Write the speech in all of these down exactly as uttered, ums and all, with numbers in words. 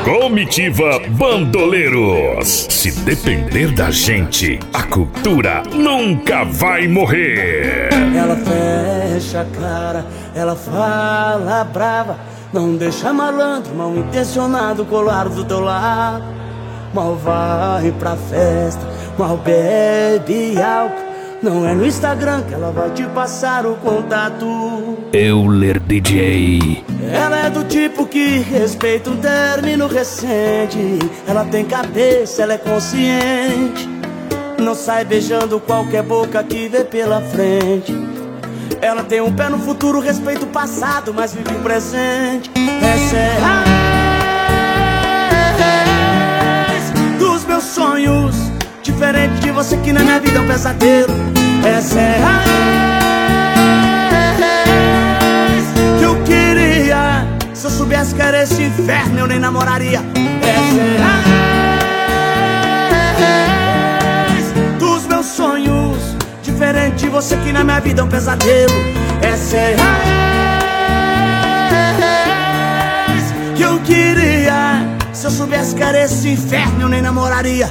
Comitiva Bandoleiros. Se depender da gente, a cultura nunca vai morrer. Ela fecha a cara, ela fala brava, não deixa malandro, mal intencionado colar do teu lado. Mal vai pra festa, mal bebe álcool. Não é no Instagram que ela vai te passar o contato. Euler D J. Ela é do tipo que respeita um término recente. Ela tem cabeça, ela é consciente. Não sai beijando qualquer boca que vê pela frente. Ela tem um pé no futuro, respeita o passado, mas vive o presente. Essa é a ex dos meus sonhos, diferente de você que na minha vida é um pesadelo. Essa é a ex que eu queria. Se eu soubesse que era esse inferno, eu nem namoraria. Essa é a ex dos meus sonhos, diferente de você que na minha vida é um pesadelo. Essa é a ex que eu queria. Se eu soubesse que era esse inferno, eu nem namoraria.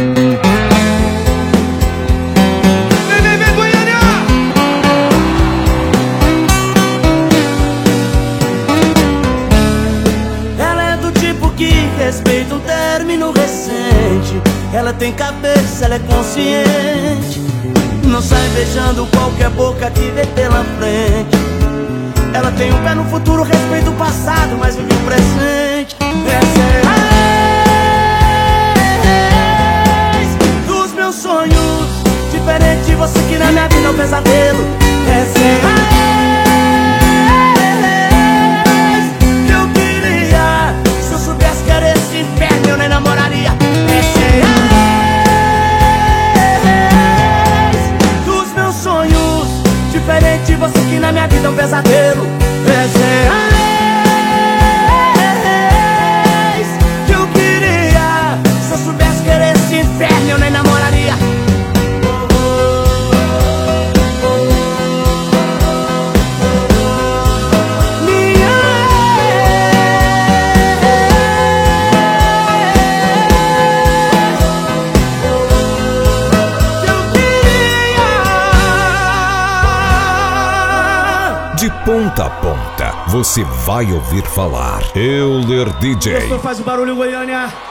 Respeita um término recente. Ela tem cabeça, ela é consciente. Não sai beijando qualquer boca que vê pela frente. Ela tem um pé no futuro, respeita o passado, mas vive o presente. Essa é a ex dos meus sonhos, diferente de você que na minha vida é um pesadelo. Essa é a inferno, eu nem namoraria. Essa é a ex dos meus sonhos, diferente de você que na minha vida é um pesadelo. Essa é a ex que eu queria. Se eu soubesse que era esse inferno, eu nem namoraria. De ponta a ponta, você vai ouvir falar Euler D J. Faz o barulho, Goiânia.